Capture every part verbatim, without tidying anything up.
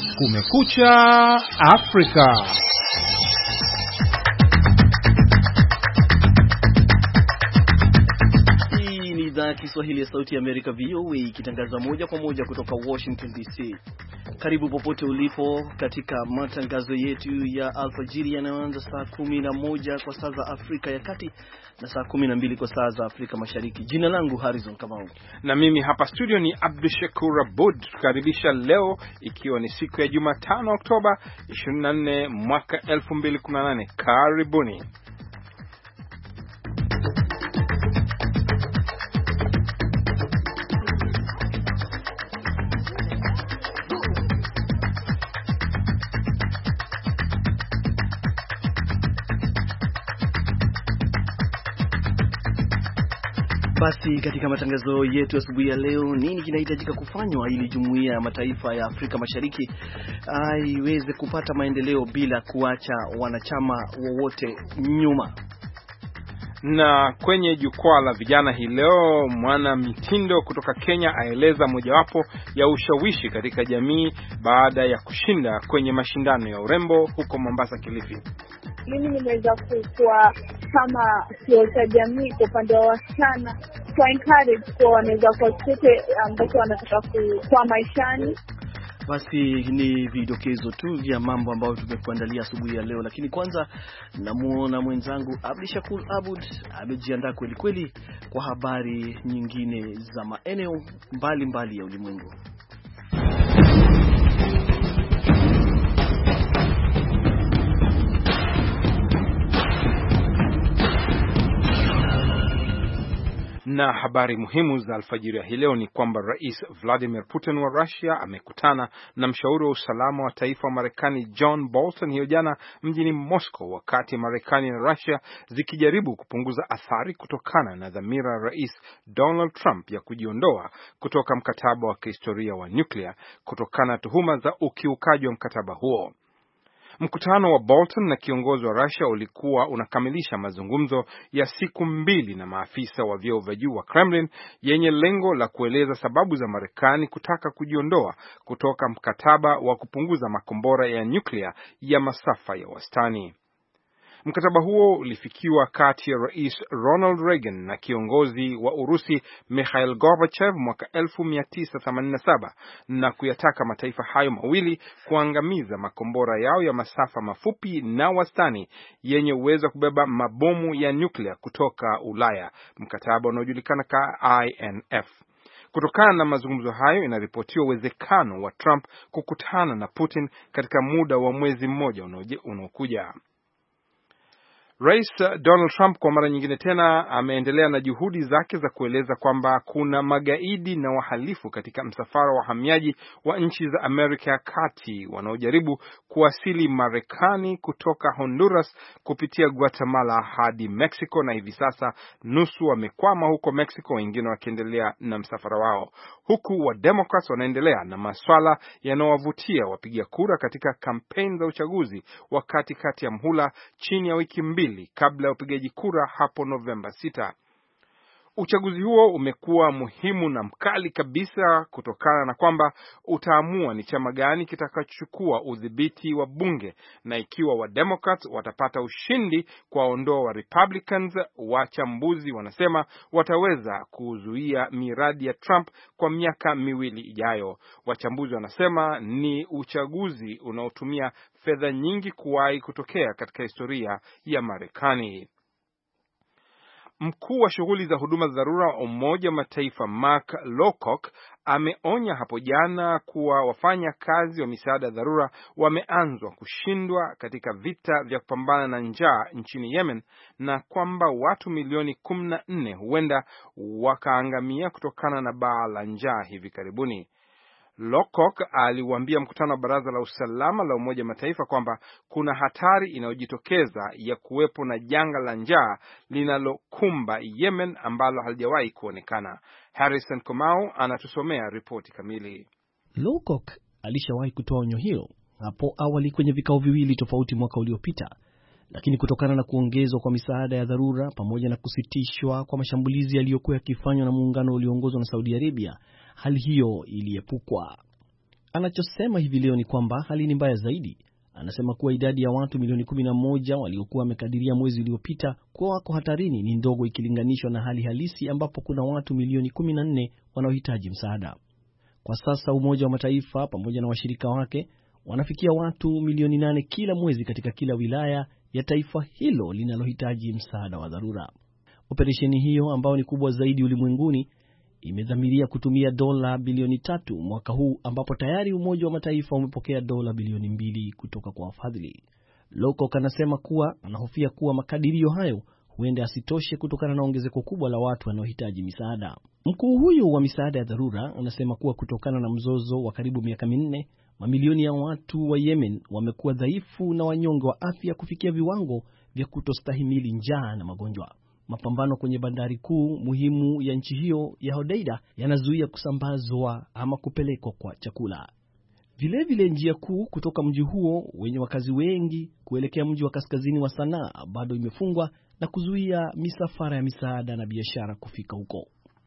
Kumekucha Afrika. Hii ni idhaa ya Kiswahili ya Sauti ya Amerika V O A ikitangaza moja kwa moja kutoka Washington D C. Karibu popote ulipo katika matangazo yetu ya alfajiri yanayoanza saa kumi na moja kwa saa za Afrika ya Kati na saa kumi na mbili kwa saa za Afrika Mashariki. Jina langu Harrison Kamau. Na mimi hapa studio ni Abdushakur Abud. Tukaribisha leo ikiwa ni siku ya Jumatano Oktoba ishirini na nne mwaka elfu mbili kumi na nane. Karibuni. Basi katika matangazo yetu asubuhi ya leo, nini kinahitajika kufanywa ili Jumuiya ya Mataifa ya Afrika Mashariki iweze kupata maendeleo bila kuacha wanachama wowote nyuma? Na kwenye jukwaa la vijana hii leo, mwana mitindo kutoka Kenya aeleza mojawapo ya ushawishi katika jamii baada ya kushinda kwenye mashindano ya urembo huko Mombasa, Kilifi. Mimi nimeweza kukua kama sio cha jamii kwa upande wa wasichana, kwa encourage kwa wanaweza kwa chochote ambacho wanataka kwa maishani. Basi ni vidokezo tu vya mambo ambayo tumekuandalia asubuhi ya leo, lakini kwanza namuona mwenzangu Abdishakur Abud amejiandaa kweli kweli kwa habari nyingine za maeneo mbalimbali mbali ya ulimwengu. Na habari muhimu za alfajiri hii leo ni kwamba Rais Vladimir Putin wa Russia amekutana na mshauri wa usalama wa taifa wa Marekani John Bolton hiyo jana mjini Moscow, wakati Marekani na Russia zikijaribu kupunguza athari kutokana na dhamira ya Rais Donald Trump ya kujiondoa kutoka mkataba wa kihistoria wa nuclear kutokana na tuhuma za ukiukaji wa mkataba huo. Mkutano wa Bolton na kiongozi wa Russia ulikuwa unakamilisha mazungumzo ya siku mbili na maafisa wa vyeo vya juu wa Kremlin yenye lengo la kueleza sababu za Marekani kutaka kujiondoa kutoka mkataba wa kupunguza makombora ya nyuklia ya masafa ya wastani. Mkataba huo ulifikiwa kati ya Rais Ronald Reagan na kiongozi wa Urusi Mikhail Gorbachev mwaka elfu moja mia tisa themanini na saba na kuyataka mataifa hayo mawili kuangamiza makombora yao ya masafa mafupi na wastani yenye uwezo wa kubeba mabomu ya nyuklia kutoka Ulaya, mkataba unaojulikana kama I N F. Kutokana na mazungumzo hayo, inaripotiwa uwezekano wa Trump kukutana na Putin katika muda wa mwezi mmoja unaokuja. Rais Donald Trump kwa mara nyingine tena ameendelea na juhudi zake za kueleza kwamba kuna magaidi na wahalifu katika msafara wa wahamiaji wa nchi za Amerika ya Kati wanaojaribu kuwasili Marekani kutoka Honduras kupitia Guatemala hadi Mexico, na hivi sasa nusu wamekwama huko Mexico, wengine wakiendelea na msafara wao, huku wa Democrats wanaendelea na maswala yanayowavutia wapiga kura katika kampeni za uchaguzi wa katikati ya mhula chini ya wiki mbili kabla ya upigaji kura hapo Novemba sita. Uchaguzi huo umekuwa muhimu na mkali kabisa kutokana na kwamba utaamua ni chama gani kitakachochukua udhibiti wa bunge, na ikiwa wa Democrats watapata ushindi kwa ondoa wa Republicans, wachambuzi wanasema wataweza kuzuia miradi ya Trump kwa miaka miwili ijayo. Wachambuzi wanasema ni uchaguzi unaotumia fedha nyingi kuwahi kutokea katika historia ya Marekani. Mkuu wa shughuli za huduma za dharura wa Umoja wa Mataifa Mark Lowcock ameonya hapo jana kuwa wafanya kazi wa misaada ya dharura wameanzwa kushindwa katika vita vya kupambana na njaa nchini Yemen, na kwamba watu milioni kumi na nne huenda wakaangamia kutokana na baa la njaa hivi karibuni. Lowcock aliwaambia mkutano wa Baraza la Usalama la Umoja wa Mataifa kwamba kuna hatari inayojitokeza ya kuwepo na janga la njaa linalokumba Yemen ambalo halijawahi kuonekana. Harrison Kamau anatusomea ripoti kamili. Lowcock alishawahi kutoa onyo hilo hapo awali kwenye vikao viwili tofauti mwaka uliopita, lakini kutokana na kuongezwa kwa misaada ya dharura pamoja na kusitishwa kwa mashambulizi yaliyokuwa yakifanywa na muungano ulioongozwa na Saudi Arabia, hali hiyo iliepukwa. Anachosema hivi leo ni kwamba hali ni mbaya zaidi. Anasema kuwa idadi ya watu milioni kumi na moja waliokuwa wamekadiria mwezi uliopita kuwa wako hatarini ni ndogo ikilinganishwa na hali halisi ambapo kuna watu milioni kumi na nne wanaohitaji msaada. Kwa sasa Umoja wa Mataifa pamoja na washirika wake wanafikia watu milioni nane kila mwezi katika kila wilaya ya taifa hilo linalohitaji msaada wa dharura. Operesheni hiyo ambayo ni kubwa zaidi ulimwenguni imedhamiria kutumia dola bilioni tatu mwaka huu ambapo tayari Umoja wa Mataifa umepokea dola bilioni mbili kutoka kwa wafadhili. Lowcock anasema kuwa anahofia kuwa makadirio hayo huenda asitoshe kutokana na ongezeko kubwa la watu wanaohitaji misaada. Mkuu huyo wa misaada ya dharura anasema kuwa kutokana na mzozo wa karibu miaka minne, mamilioni ya watu wa Yemen wamekuwa dhaifu na wanyonge wa afya kufikia viwango vya kutostahimili njaa na magonjwa. Mapambano kwenye bandari kuu muhimu ya nchi hiyo ya Hodeida yanazuia kusambazwa ama kupelekwa kwa chakula. Vile vile njia kuu kutoka mji huo wenye wakazi wengi kuelekea mji wa kaskazini wa Sanaa bado imefungwa na kuzuia misafara ya misaada na biashara kufika huko.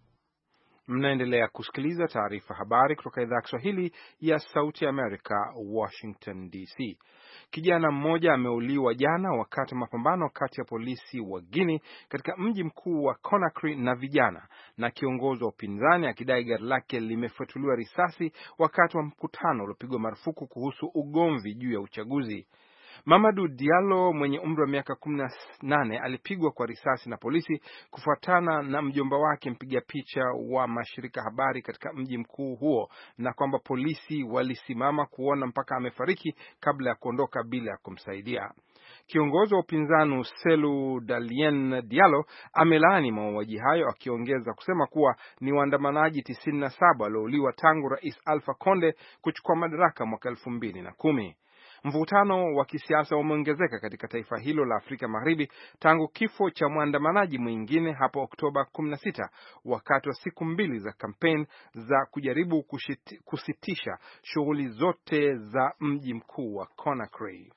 Mnaendelea kusikiliza taarifa habari kutoka idhaa ya Kiswahili ya Sauti ya Amerika, Washington D C. Kijana mmoja ameuliwa jana wakati mapambano kati ya polisi wa Guinea katika mji mkuu wa Conakry na vijana, na kiongozi wa upinzani akidai gari lake limefuatuliwa risasi wakati wa mkutano uliopigwa marufuku kuhusu ugomvi juu ya uchaguzi. Mamadou Diallo mwenye umri wa miaka kumi na nane alipigwa kwa risasi na polisi kufuatana na mjomba wake mpiga picha wa mashirika habari katika mji mkuu huo, na kwamba polisi walisimama kuona mpaka amefariki kabla ya kuondoka bila ya kumsaidia. Kiongozi wa upinzani Selu Dalien Diallo amelaani mauaji hayo, akiongeza kusema kuwa ni waandamanaji tisini na saba waliouliwa tangu Rais Alpha Conde kuchukua madaraka mwaka elfu mbili na kumi. Mvutano wa kisiasa umeongezeka katika taifa hilo la Afrika Magharibi tangu kifo cha mwandamanaji mwingine hapo Oktoba kumi na sita wakati wa siku mbili za kampeni za kujaribu kushiti, kusitisha shughuli zote za mji mkuu wa Conakry.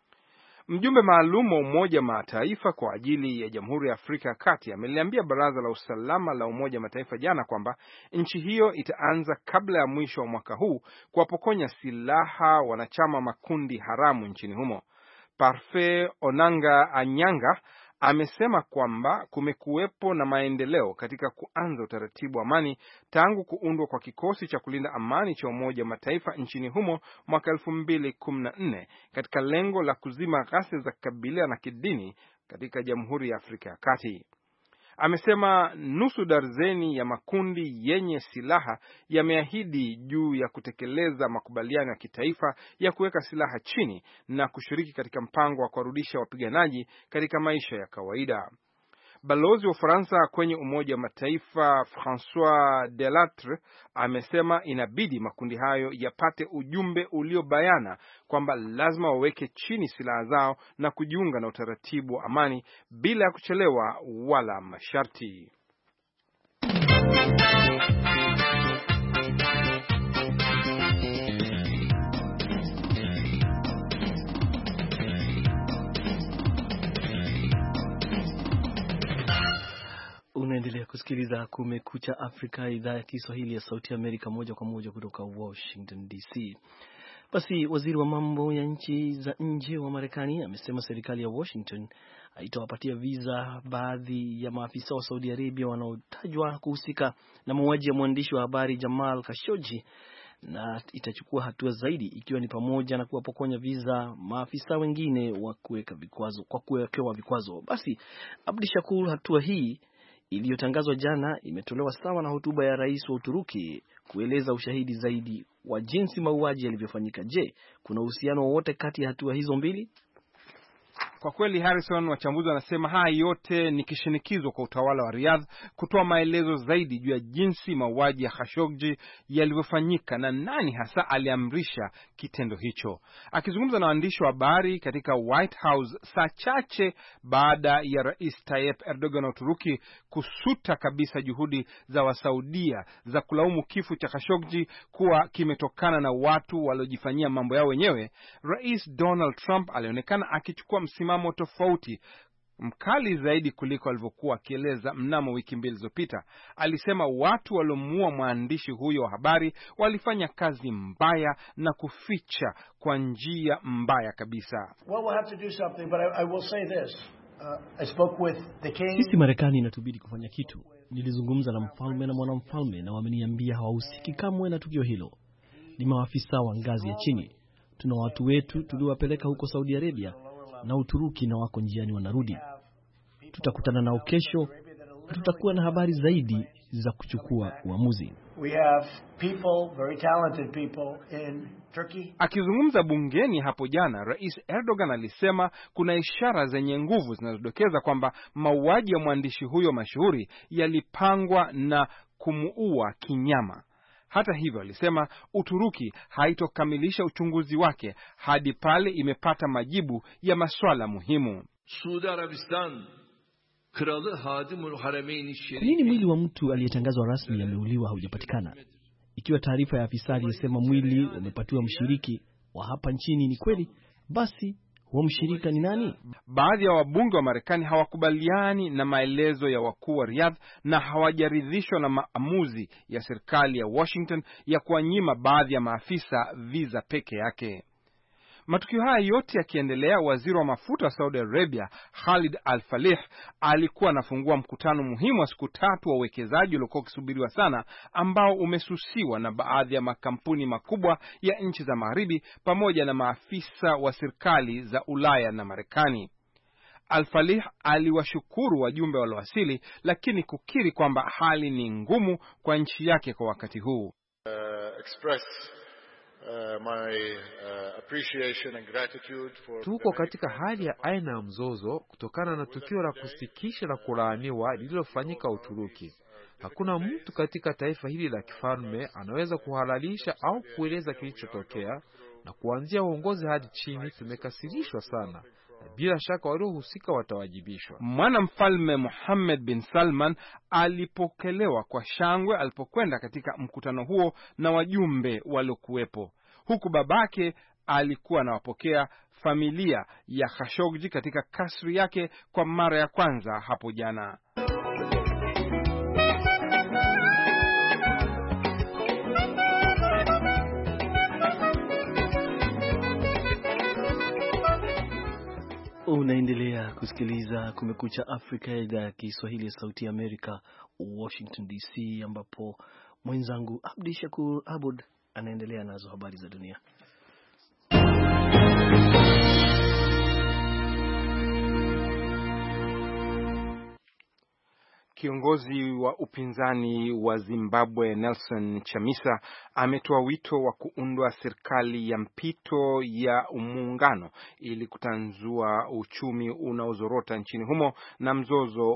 Mjumbe maalum wa Umoja Mataifa kwa ajili ya Jamhuri ya Afrika ya Kati ameliambia Baraza la Usalama la Umoja Mataifa jana kwamba nchi hiyo itaanza kabla ya mwisho wa mwaka huu kuwapokonya silaha wanachama makundi haramu nchini humo. Parfait Onanga Anyanga amesema kwamba kumekuwepo na maendeleo katika kuanza utaratibu wa amani tangu kuundwa kwa kikosi cha kulinda amani cha Umoja wa Mataifa nchini humo mwaka elfu mbili kumi na nne katika lengo la kuzima ghasia za kabila na kidini katika Jamhuri ya Afrika ya Kati. Amesema nusu darzeni ya makundi yenye silaha yameahidi juu ya kutekeleza makubaliano ya kitaifa ya kuweka silaha chini na kushiriki katika mpango wa kuwarudisha wapiganaji katika maisha ya kawaida. Balozi wa Ufaransa kwenye Umoja wa Mataifa François Delattre amesema inabidi makundi hayo yapate ujumbe uliobayana kwamba lazima waweke chini silaha zao na kujiunga na utaratibu wa amani bila ya kuchelewa wala masharti. Unaendelea kusikiliza Kumekucha Afrika, idhaa ya Kiswahili ya Sauti ya Amerika, moja kwa moja kutoka Washington D C. Basi waziri wa mambo ya nchi za nje wa Marekani amesema serikali ya Washington haitawapatia visa baadhi ya maafisa wa Saudi Arabia wanaotajwa kuhusika na mauaji ya mwandishi wa habari Jamal Khashoggi, na itachukua hatua zaidi ikiwa ni pamoja na kuwapokonya visa maafisa wengine wa kuweka vikwazo kwa kuwekewa vikwazo. Basi Abdi Shakur, hatua hii iliyotangazwa jana imetolewa sawa na hotuba ya rais wa Uturuki kueleza ushahidi zaidi wa jinsi mauaji yalivyofanyika. Je, kuna uhusiano wowote kati ya hatua hizo mbili? Kwa kweli, Harrison, wachambuzi wanasema haya yote ni kishinikizwa kwa utawala wa Riyadh kutoa maelezo zaidi juu ya jinsi mauaji ya Khashoggi yalivyofanyika na nani hasa aliamrisha kitendo hicho. Akizungumza na waandishi wa habari katika White House saa chache baada ya Rais Tayyip Erdogan wa Uturuki kusuta kabisa juhudi za Wasaudia za kulaumu kifo cha Khashoggi kuwa kimetokana na watu waliojifanyia mambo yao wenyewe, Rais Donald Trump alionekana akichukua msimamo tofauti mkali zaidi kuliko alivyokuwa akieleza mnamo wiki mbili zilizopita. Alisema watu waliomuua mwandishi huyo wa habari walifanya kazi mbaya na kuficha kwa njia mbaya kabisa. Well, we'll have to do something, but I, I will say this. Uh, I spoke with the king. Sisi Marekani inatubidi kufanya kitu. Nilizungumza na mfalme na mwanamfalme na wameniambia hawahusiki kamwe na tukio hilo. Ni maafisa wa ngazi ya chini. Tuna watu wetu tuliowapeleka huko Saudi Arabia na Uturuki na wako njiani wanarudi. Tutakutana nao kesho na tutakuwa na habari zaidi za kuchukua uamuzi. We have people, very talented people in Turkey. Akizungumza bungeni hapo jana, Rais Erdogan alisema kuna ishara zenye nguvu zinazodokeza kwamba mauaji ya mwandishi huyo mashuhuri yalipangwa na kumuua kinyama. Hata hivyo, alisema Uturuki haitokamilisha uchunguzi wake hadi pale imepata majibu ya maswala muhimu. Saudi Arabistan Kralı Hadimul Harameyn Şerif. Nini mwili wa mtu aliyetangazwa rasmi ameuliwa haujapatikana? Ikiwa taarifa ya afisa aliyesema mwili umepatiwa mshiriki wa hapa nchini ni kweli, basi huo mshirika ni nani? Baadhi ya wabunge wa Marekani hawakubaliani na maelezo ya wakuu wa Riyadh na hawajaridhishwa na maamuzi ya serikali ya Washington ya kuwanyima baadhi ya maafisa visa peke yake. Matukio haya yote yakiendelea, waziri wa mafuta wa Saudi Arabia Khalid Al-Falih alikuwa anafungua mkutano muhimu wa siku tatu wa uwekezaji uliokuwa ukisubiriwa sana, ambao umesusiwa na baadhi ya makampuni makubwa ya nchi za Magharibi pamoja na maafisa wa serikali za Ulaya na Marekani. Al-Falih aliwashukuru wajumbe waliowasili, lakini kukiri kwamba hali ni ngumu kwa nchi yake kwa wakati huu. Uh, express Uh, my, uh, appreciation and gratitude for Tuko katika hali ya aina ya mzozo kutokana na tukio la kusikitisha na kulaaniwa lililofanyika Uturuki. Hakuna mtu katika taifa hili la kifalme anaweza kuhalalisha au kueleza kilichotokea, na kuanzia uongozi hadi chini tumekasirishwa sana. Bila shaka waliohusika watawajibishwa. Mwanamfalme Mohammed bin Salman alipokelewa kwa shangwe alipokwenda katika mkutano huo na wajumbe waliokuwepo, huku babake alikuwa anawapokea familia ya Khashoggi katika kasri yake kwa mara ya kwanza hapo jana. Unaendelea kusikiliza Kumekucha Afrika ya idhaa ya Kiswahili ya Sauti ya Amerika, Washington D C, ambapo mwenzangu Abdi Shakur Abud anaendelea nazo habari za dunia. Kiongozi wa upinzani wa Zimbabwe Nelson Chamisa ametoa wito wa kuundwa serikali ya mpito ya muungano ili kutanzua uchumi unaozorota nchini humo na mzozo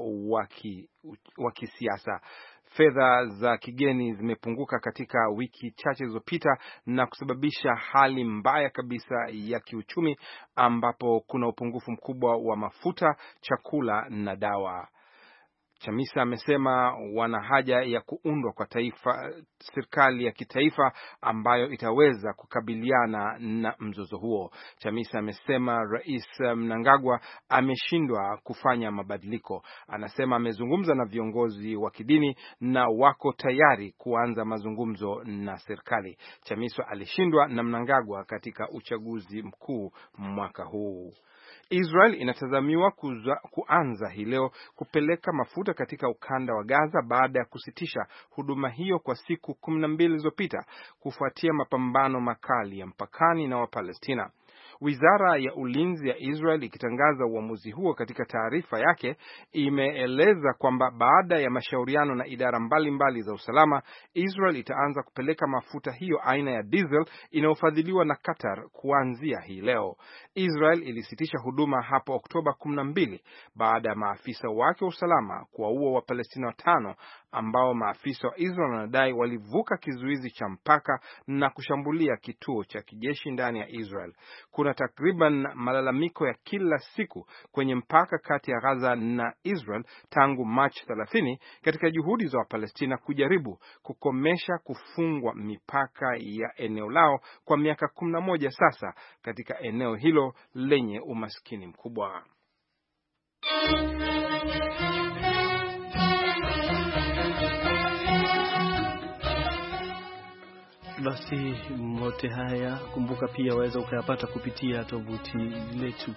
wa kisiasa. Fedha za kigeni zimepunguka katika wiki chache zilizopita na kusababisha hali mbaya kabisa ya kiuchumi, ambapo kuna upungufu mkubwa wa mafuta, chakula na dawa. Chamisa amesema wana haja ya kuundwa kwa taifa serikali ya kitaifa ambayo itaweza kukabiliana na mzozo huo. Chamisa amesema Rais Mnangagwa ameshindwa kufanya mabadiliko. Anasema amezungumza na viongozi wa kidini na wako tayari kuanza mazungumzo na serikali. Chamisa alishindwa na Mnangagwa katika uchaguzi mkuu mwaka huu. Israel inatazamiwa kuza, kuanza hii leo kupeleka mafuta katika ukanda wa Gaza baada ya kusitisha huduma hiyo kwa siku kumi na mbili zilizopita kufuatia mapambano makali ya mpakani na Wapalestina. Wizara ya ulinzi ya Israel ikitangaza uamuzi huo katika taarifa yake imeeleza kwamba baada ya mashauriano na idara mbalimbali mbali za usalama, Israel itaanza kupeleka mafuta hiyo aina ya diesel inayofadhiliwa na Qatar kuanzia hii leo. Israel ilisitisha huduma hapo Oktoba kumi na mbili baada ya maafisa wake wa usalama kuwaua Wapalestina watano ambao maafisa wa Israel wanadai walivuka kizuizi cha mpaka na kushambulia kituo cha kijeshi ndani ya Israel. Kuna takriban malalamiko ya kila siku kwenye mpaka kati ya Gaza na Israel tangu Machi thelathini katika juhudi za Wapalestina kujaribu kukomesha kufungwa mipaka ya eneo lao kwa miaka kumi na moja sasa katika eneo hilo lenye umaskini mkubwa. Basi mote haya kumbuka pia waweza ukayapata kupitia tovuti letu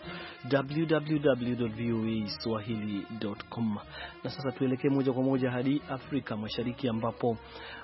w w w dot v o a swahili dot com. Na sasa tuelekee moja kwa moja hadi Afrika Mashariki ambapo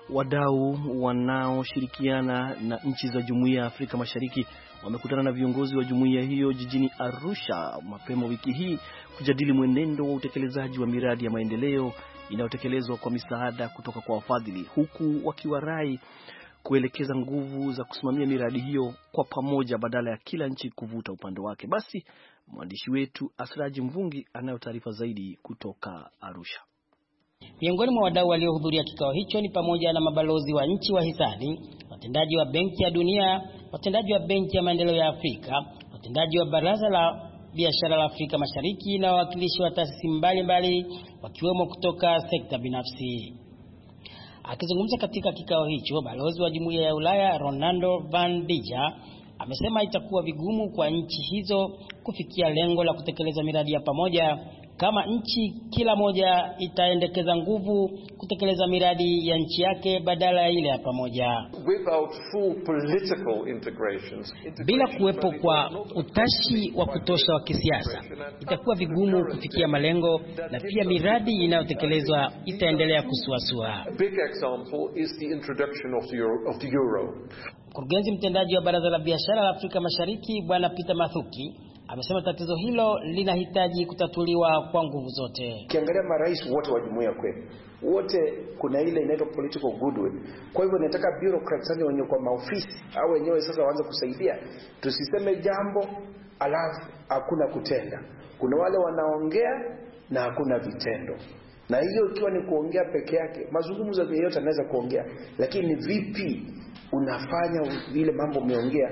wadau wanaoshirikiana na nchi za Jumuiya ya Afrika Mashariki wamekutana na viongozi wa jumuiya hiyo jijini Arusha mapema wiki hii kujadili mwenendo wa utekelezaji wa miradi ya maendeleo inayotekelezwa kwa misaada kutoka kwa wafadhili, huku wakiwarai kuelekeza nguvu za kusimamia miradi hiyo kwa pamoja badala ya kila nchi kuvuta upande wake. Basi mwandishi wetu Asraji Mvungi anayo taarifa zaidi kutoka Arusha. Miongoni mwa wadau waliohudhuria kikao hicho ni pamoja na mabalozi wa nchi wahisani, watendaji wa Benki ya Dunia, watendaji wa Benki ya Maendeleo ya Afrika, watendaji wa Baraza la Biashara la Afrika Mashariki na wawakilishi wa taasisi mbalimbali wakiwemo kutoka sekta binafsi. Akizungumza katika kikao hicho, balozi wa Jumuiya ya Ulaya Ronaldo van Dija amesema itakuwa vigumu kwa nchi hizo kufikia lengo la kutekeleza miradi ya pamoja kama nchi kila moja itaendekeza nguvu kutekeleza miradi ya nchi yake badala ya ile ya pamoja. Without full political integrations, bila kuwepo kwa utashi wa kutosha wa kisiasa, itakuwa vigumu kufikia malengo na pia miradi inayotekelezwa itaendelea kusuasua. A big example is the introduction of the euro. Of the euro. Mkurugenzi mtendaji wa Baraza la Biashara la Afrika Mashariki Bwana Peter Mathuki amesema tatizo hilo linahitaji kutatuliwa kwa nguvu zote. Kiangalia marais wote wa jumuiya kwetu, wote kuna ile inaitwa political goodwill. Kwa hivyo nataka bureaucrats wenye kwa maofisi au wenyewe sasa waanze kusaidia. Tusiseme jambo alafu hakuna kutenda. Kuna wale wanaongea na hakuna vitendo. Na hiyo ikiwa ni kuongea peke yake, mazungumzo yote yanaweza kuongea, lakini vipi unafanya vile mambo umeongea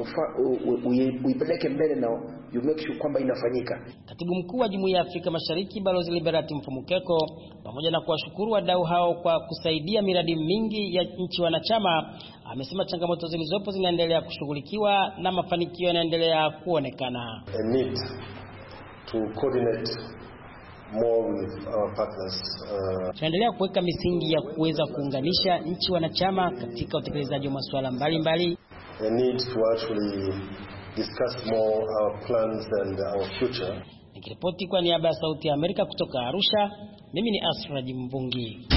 uipeleke mbele na you make sure kwamba inafanyika. Katibu mkuu wa Jumuiya ya Afrika Mashariki Balozi Liberati Mfumukeko, pamoja na kuwashukuru wadau hao kwa kusaidia miradi mingi ya nchi wanachama, amesema changamoto zilizopo zinaendelea kushughulikiwa na mafanikio yanaendelea kuonekana. A need to coordinate more with our partners. Uh... Tunaendelea kuweka misingi ya kuweza kuunganisha nchi wanachama katika utekelezaji wa masuala mbalimbali. A need to actually discuss more our plans and our future. Nikiripoti kwa niaba ya Sauti ya Amerika kutoka Arusha, mimi ni Asraji Mvungi.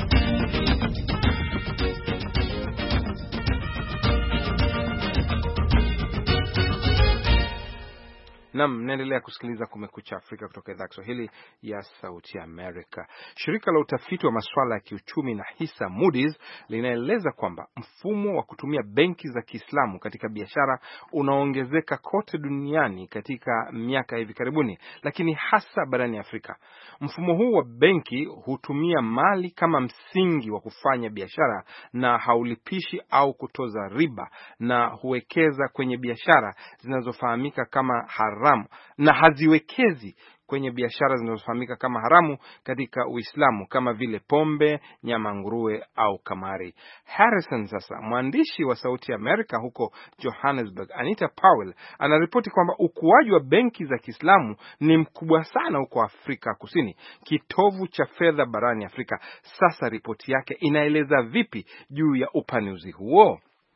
Naam, naendelea kusikiliza Kumekucha Afrika kutoka idhaa ya Kiswahili ya Sauti ya Amerika. Shirika la utafiti wa masuala ya kiuchumi na hisa Moody's linaeleza kwamba mfumo wa kutumia benki za Kiislamu katika biashara unaongezeka kote duniani katika miaka hivi karibuni, lakini hasa barani Afrika. Mfumo huu wa benki hutumia mali kama msingi wa kufanya biashara na haulipishi au kutoza riba, na huwekeza kwenye biashara zinazofahamika kama haramu na haziwekezi kwenye biashara zinazofahamika kama haramu katika Uislamu kama vile pombe, nyama nguruwe au kamari. Harrison sasa, mwandishi wa Sauti ya Amerika huko Johannesburg, Anita Powell, anaripoti kwamba ukuaji wa benki za Kiislamu ni mkubwa sana huko Afrika Kusini, kitovu cha fedha barani Afrika. Sasa ripoti yake inaeleza vipi juu ya upanuzi huo?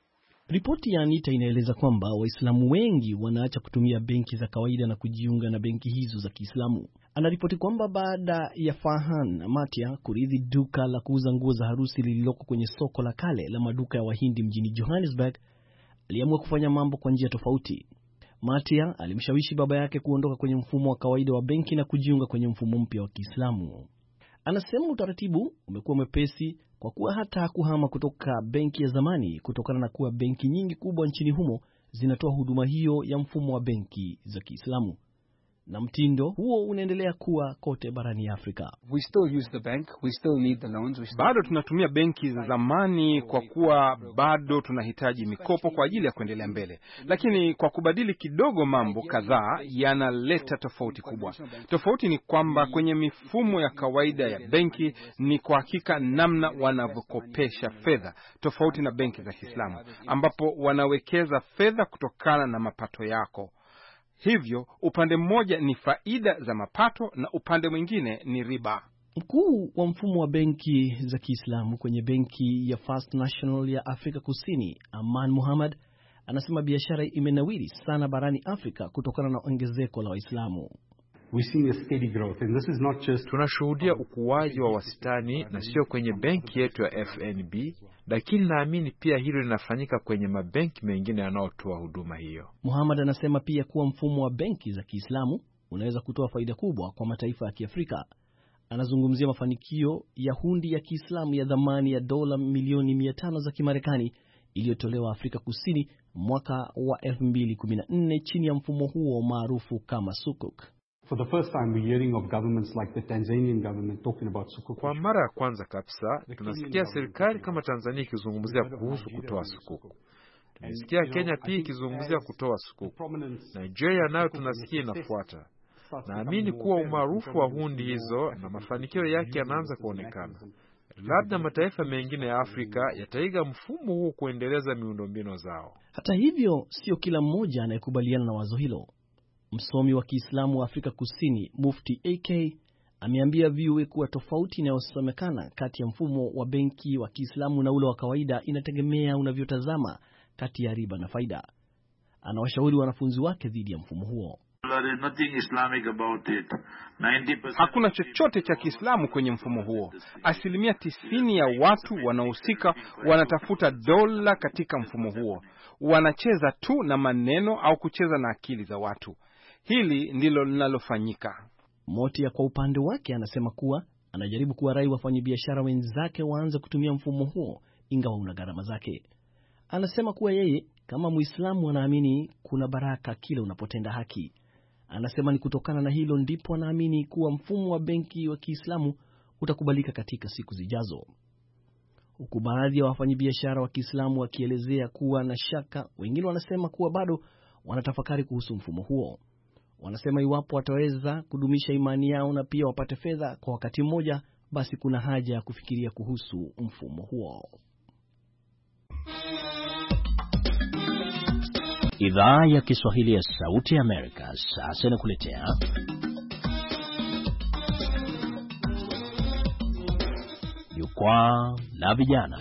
Ripoti ya Anita inaeleza kwamba Waislamu wengi wanaacha kutumia benki za kawaida na kujiunga na benki hizo za Kiislamu. Anaripoti kwamba baada ya Farhan Matia kurithi duka la kuuza nguo za harusi lililoko kwenye soko la kale la maduka ya Wahindi mjini Johannesburg, aliamua kufanya mambo kwa njia tofauti. Matia alimshawishi baba yake kuondoka kwenye mfumo wa kawaida wa benki na kujiunga kwenye mfumo mpya wa Kiislamu. Anasema utaratibu umekuwa mwepesi kwa kuwa hata hakuhama kutoka benki ya zamani kutokana na kuwa benki nyingi kubwa nchini humo zinatoa huduma hiyo ya mfumo wa benki za Kiislamu. Na mtindo huo unaendelea kuwa kote barani Afrika. We still use the bank, we still need the loans, we still... Bado tunatumia benki za zamani kwa kuwa bado tunahitaji mikopo kwa ajili ya kuendelea mbele. Lakini kwa kubadili kidogo mambo kadhaa yanaleta tofauti kubwa. Tofauti ni kwamba kwenye mifumo ya kawaida ya benki ni kwa hakika namna wanavyokopesha fedha, tofauti na benki za Kiislamu ambapo wanawekeza fedha kutokana na mapato yako. Hivyo upande mmoja ni faida za mapato na upande mwingine ni riba. Mkuu wa mfumo wa benki za Kiislamu kwenye benki ya First National ya Afrika Kusini, Aman Muhammad, anasema biashara imenawiri sana barani Afrika kutokana na ongezeko la Waislamu. Tunashuhudia ukuaji wa wastani na sio kwenye benki yetu ya F N B, lakini naamini pia hilo linafanyika kwenye mabenki mengine yanayotoa huduma hiyo. Muhammad anasema pia kuwa mfumo wa benki za Kiislamu unaweza kutoa faida kubwa kwa mataifa ya Kiafrika. Anazungumzia mafanikio ya hundi ya Kiislamu ya dhamani ya dola milioni mia tano za Kimarekani iliyotolewa Afrika Kusini mwaka wa elfu mbili kumi na nne chini ya mfumo huo maarufu kama sukuk. For the first time we're hearing of governments like the Tanzanian government talking about sukuk. Kwa mara ya kwanza kabisa tunasikia serikali kama Tanzania ikizungumzia kuhusu kutoa sukuk. Tunasikia Kenya pia ikizungumzia kutoa sukuk. Nigeria nayo tunasikia inafuata. Naamini kuwa umaarufu wa hundi hizo na mafanikio yake yanaanza kuonekana. Labda mataifa mengine ya Afrika yataiga mfumo huu kuendeleza miundombinu zao. Hata hivyo, sio kila mmoja anayekubaliana na wazo hilo. Msomi wa Kiislamu wa Afrika Kusini, Mufti A K, ameambia V O A kuwa tofauti inayosemekana kati ya mfumo wa benki wa Kiislamu na ule wa kawaida inategemea unavyotazama kati ya riba na faida. Anawashauri wanafunzi wake dhidi ya mfumo huo. Hakuna chochote cha Kiislamu kwenye mfumo huo. Asilimia tisini ya watu wanaohusika wanatafuta dola katika mfumo huo. Wanacheza tu na maneno au kucheza na akili za watu. Hili ndilo linalofanyika. Motia kwa upande wake anasema kuwa anajaribu kuwarai wafanyabiashara wenzake waanze kutumia mfumo huo ingawa una gharama zake. Anasema kuwa yeye kama Muislamu anaamini kuna baraka kile unapotenda haki. Anasema ni kutokana na hilo ndipo anaamini kuwa mfumo wa benki wa Kiislamu utakubalika katika siku zijazo. Huku baadhi ya wafanyabiashara wa Kiislamu wakielezea kuwa na shaka, wengine wanasema kuwa bado wanatafakari kuhusu mfumo huo. Wanasema iwapo wataweza kudumisha imani yao na pia wapate fedha kwa wakati mmoja, basi kuna haja ya kufikiria kuhusu mfumo huo. Idhaa ya Kiswahili ya Sauti ya Amerika sasa inakuletea Jukwaa la Vijana.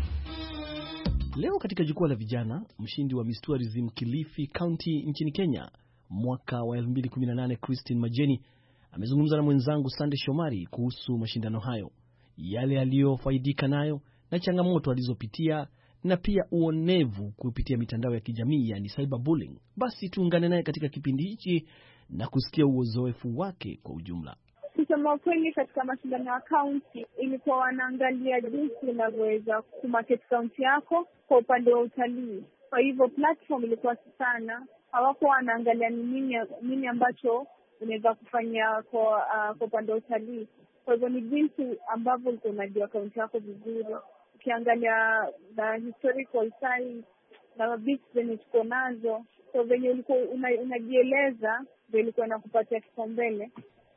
Leo katika Jukwaa la Vijana, mshindi wa Miss Tourism Kilifi County nchini Kenya mwaka wa elfu mbili kumi na nane, Christine Majeni, amezungumza na mwenzangu Sande Shomari kuhusu mashindano hayo, yale aliyofaidika nayo na changamoto alizopitia, na pia uonevu kupitia mitandao ya kijamii, yani cyberbullying. Basi tuungane naye katika kipindi hiki na kusikia uzoefu wake kwa ujumla. Kusema kweli, katika mashindano ya county ilikuwa wanaangalia jinsi unavyoweza kumarket county yako kwa upande wa utalii. Kwa hivyo platform ilikuwa sana, hawapo wanaangalia ni nini nini ambacho unaweza kufanya kwa uh, kwa upande wa utalii. Kwa hivyo ni jinsi ambavyo ulikuwa unajua county yako vizuri. Ukiangalia na historical site na beach zenye tuko nazo, so venye ulikuwa unajieleza una ndio ilikuwa inakupatia kipaumbele.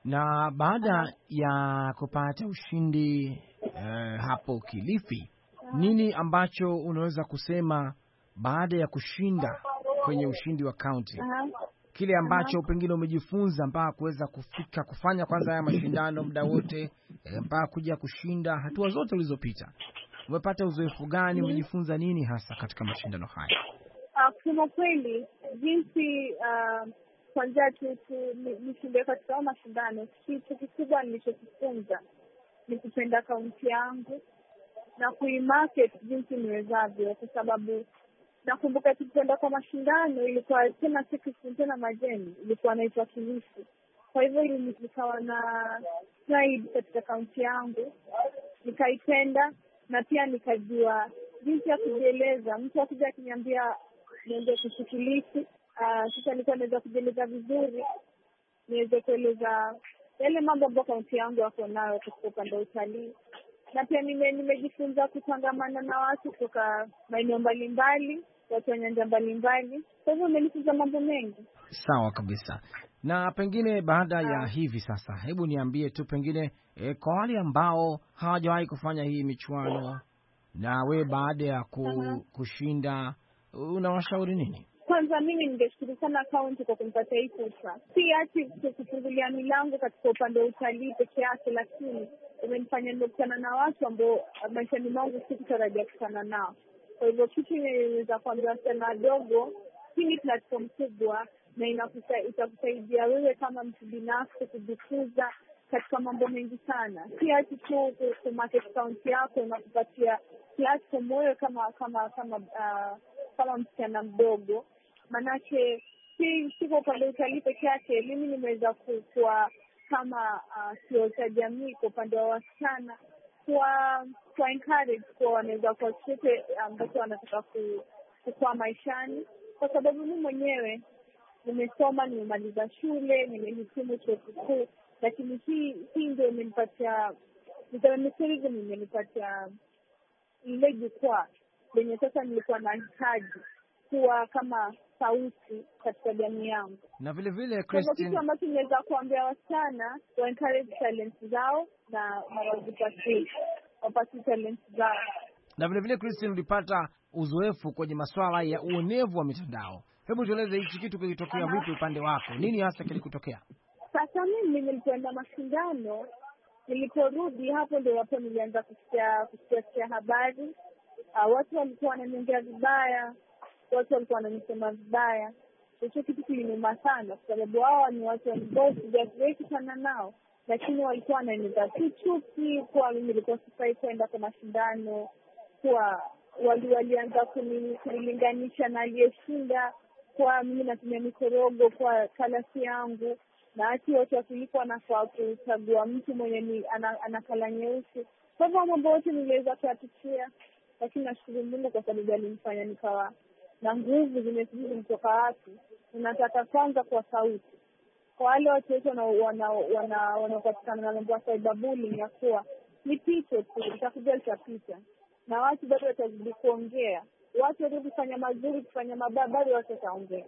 Na baada ya kupata ushindi uh, hapo Kilifi, nini ambacho unaweza kusema baada ya kushinda kwenye ushindi wa county? Uh-huh. Kile ambacho uh-huh. pengine umejifunza mpaka kuweza kufika kufanya kwanza haya mashindano muda wote mpaka kuja kushinda, hatua zote ulizopita, umepata uzoefu gani? Umejifunza nini hasa katika mashindano haya? Uh, kusema kweli, jinsi uh, kwanza tu nishinde katika mashindano, kitu kikubwa nilichokifunza ni kupenda kaunti yangu na kuimarket jinsi niwezavyo, kwa sababu nakumbuka tukienda kwa mashindano ilikuwa tena siku tena Majeni ilikuwa naitwa Kilifi. Kwa hivyo ili nikawa na pride katika kaunti yangu, nikaipenda na pia nikajua jinsi ya kujieleza. Mtu akija akiniambia niende kushikiliki, uh, sasa nilikuwa naweza kujieleza vizuri, niweze kueleza yale mambo ambayo kaunti yangu yako nayo katika upande wa utalii. Na pia nime, nimejifunza kutangamana na watu kutoka maeneo mbalimbali, watu wa nyanja mbalimbali. Kwa hivyo nimenifunza mambo mengi. Sawa kabisa. Na pengine baada ya hivi sasa, hebu niambie tu pengine e, kwa wale ambao hawajawahi kufanya hii michuano na we baada ya ku, kushinda, unawashauri nini? Kwa, kwanza mimi ningeshukuru sana kaunti kwa kunipatia hii fursa. Si ati kufungulia milango katika upande wa utalii peke yake, lakini imenifanya nimekutana na watu ambao maishani mwangu sikutarajia kukutana nao. Kwa hivyo kitu inaweza kuambia wasichana wadogo, hii ni platform kubwa na itakusaidia wewe kama mtu binafsi kujifunza katika mambo mengi sana. Si ati tu ku market kaunti yako inakupatia platform wewe kama kama kama uh, kama msichana mdogo. Manake si siko upande wa utalii peke yake, mimi nimeweza kuwa kama sio uh, cha jamii kwa upande wa wasichana, kwa kwa encourage kwa wanaweza kwa chochote ambacho wanataka kukua maishani, kwa sababu mimi mwenyewe nimesoma, nimemaliza shule, nimehitimu chuo kikuu, lakini hii hii ndio imenipatia nitawamesirizi imenipatia ile jukwaa lenye sasa nilikuwa nahitaji kuwa kama sauti katika jamii yangu. Na vile vile Christine, kitu ambacho ninaweza kuambia wasichana wa encourage talents zao na wajipatie wapate talents zao. Na vile vile Christine, ulipata uzoefu kwenye masuala ya uonevu wa mitandao. Hebu tueleze hichi kitu kilitokea vipi upande wako? Nini hasa kilikutokea? Sasa mimi nilipoenda mashindano, niliporudi hapo ndio hapo nilianza kusikia kusikia habari. Uh, watu walikuwa wananiongea vibaya, watu walikuwa wananisema vibaya. Hicho kitu kiliniuma sana kwa sababu hao ni watu ambao sijawahi kukutana nao, lakini walikuwa wananiza chuki kwa mimi nilikuwa sifai kwenda kwa mashindano, kwa wali walianza kunilinganisha na aliyeshinda, kwa mimi natumia mikorogo kwa kalasi yangu, na hati watu wakilikuwa wanafaa kuchagua mtu mwenye ni ana, ana kala nyeusi. Kwa hivyo mambo yote niliweza kuyapitia, lakini nashukuru Mungu kwa sababu alinifanya nikawa na nguvu zimezidi kutoka watu. Ninataka kwanza kwa sauti kwa wale watu wote wana wana wanapatikana na mambo ya cyberbullying, ya kuwa ni pito tu, itakuja itapita na watu bado watazidi kuongea. Watu wote kufanya mazuri, kufanya mabaya, bado watu wataongea.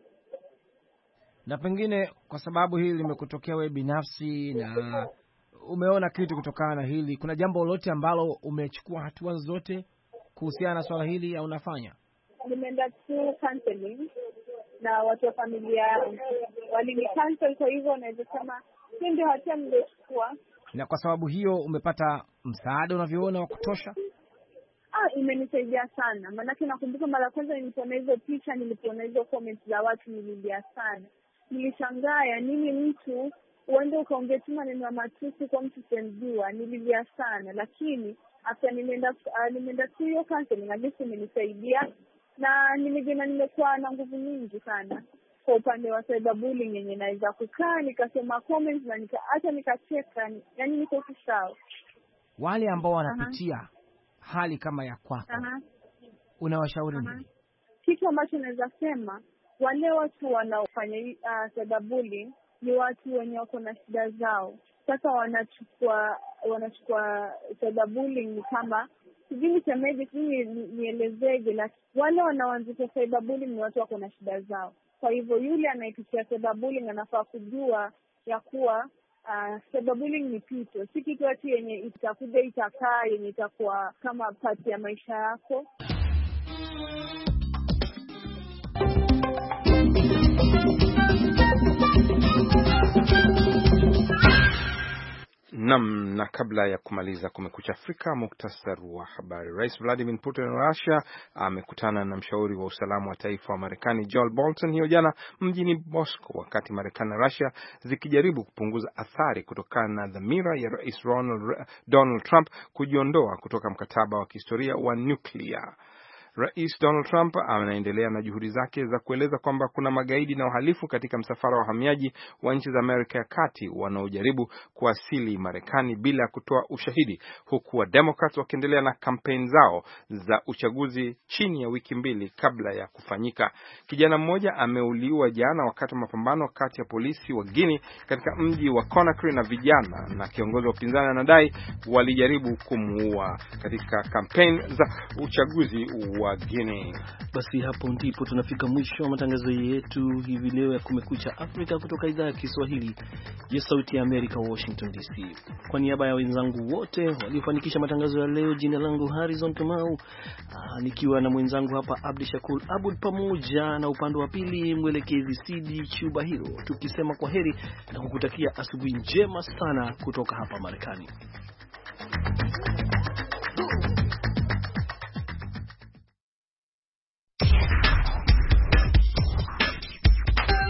Na pengine kwa sababu hili limekutokea wewe binafsi na umeona kitu kutokana na hili, kuna jambo lolote ambalo umechukua hatua zote kuhusiana na swala hili au unafanya? Nimeenda tu counseling na watu wa familia walini cancel, kwa hivyo naweza sema ndio hatia niliochukua. Na kwa sababu hiyo umepata msaada unavyoona wa kutosha? Ah, imenisaidia sana. Maana nakumbuka mara kwanza nilipoona hizo picha, nilipoona hizo comments za watu, nililia sana. Nilishangaa ya nini mtu uende ukaongea tu maneno ya matusi kwa mtu semjua. Nililia sana, lakini after nimeenda uh, nimeenda tu hiyo counseling, alisi imenisaidia na nimejina nimekuwa na nguvu nyingi sana kwa upande wa cyberbullying, yenye naweza kukaa nikasema comments na nika hata nikacheka, yani niko sawa. Wale ambao wanapitia uh-huh. hali kama ya kwako uh-huh. unawashauri uh-huh. nini? Kitu ambacho naweza sema, wale watu wanaofanya uh, cyberbullying ni watu wenye wako na shida zao. Sasa wanachukua wanachukua cyberbullying kama sijui nisemeje, sijui nielezeje, lakini wale wanaoanzisha cyberbullying ni watu wako na shida zao. Kwa hivyo yule anayepitia cyberbullying anafaa kujua ya kuwa uh, cyberbullying ni pito, si kitu ati yenye itakuja itakaa yenye itakuwa kama pati ya maisha yako. Nam, na kabla ya kumaliza Kumekucha Afrika, muktasar wa habari. Rais Vladimir Putin wa Russia amekutana na mshauri wa usalama wa taifa wa Marekani John Bolton hiyo jana mjini Moscow, wakati Marekani na Russia zikijaribu kupunguza athari kutokana na dhamira ya Rais Ronald, Donald Trump kujiondoa kutoka mkataba wa kihistoria wa nyuklia. Rais Donald Trump anaendelea na juhudi zake za kueleza kwamba kuna magaidi na wahalifu katika msafara wa wahamiaji wa nchi za Amerika ya Kati wanaojaribu kuwasili Marekani bila kutoa ushahidi, huku wa Democrats wakiendelea na kampeni zao za uchaguzi chini ya wiki mbili kabla ya kufanyika. Kijana mmoja ameuliwa jana wakati wa mapambano kati ya polisi wa Guinea katika mji wa Conakry na vijana, na kiongozi wa upinzani anadai walijaribu kumuua katika kampeni za uchaguzi wa Equatorial Guinea. Basi hapo ndipo tunafika mwisho wa matangazo yetu hivi leo ya Kumekucha Afrika kutoka idhaa ya Kiswahili ya Sauti ya Amerika, Washington D C. Kwa niaba ya wenzangu wote waliofanikisha matangazo ya leo, jina langu Harrison Kamau, nikiwa na mwenzangu hapa Abdi Shakur Abud, pamoja na upande wa pili mwelekezi Sidi Chubahiro, tukisema kwa heri na kukutakia asubuhi njema sana kutoka hapa Marekani.